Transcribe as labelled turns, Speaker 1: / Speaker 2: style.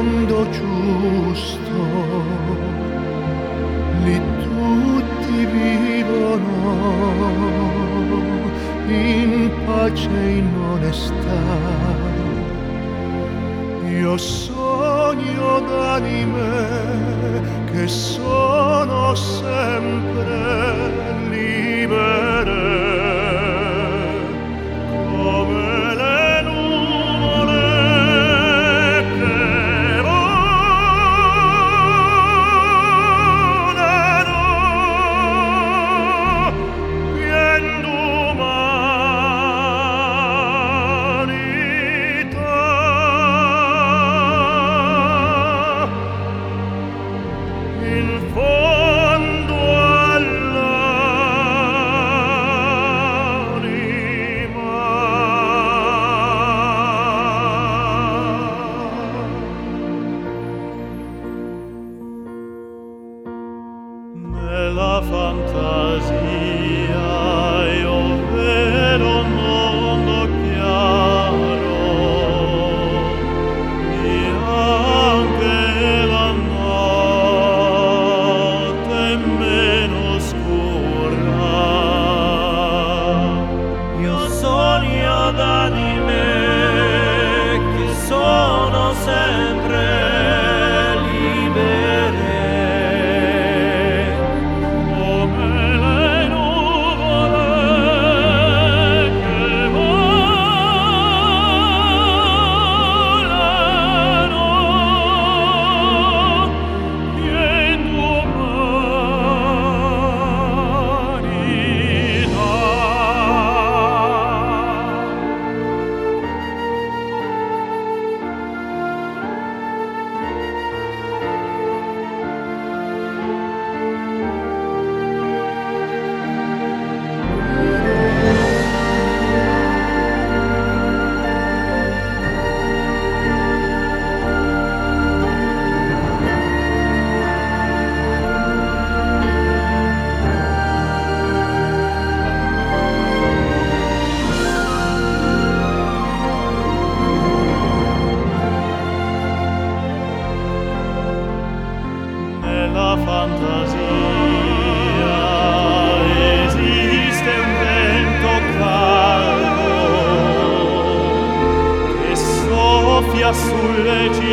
Speaker 1: mondo giusto, lì tutti vivono in pace e in onestà. Io sogno d'anime che sono sempre libere, come le nuvole che volano pien d'umanità. In fondo nella fantasia io vedo un mondo chiaro e anche la notte meno scura. Io sogno d'anime che sono sempre nella fantasia esiste un vento caldo che soffia sulle città.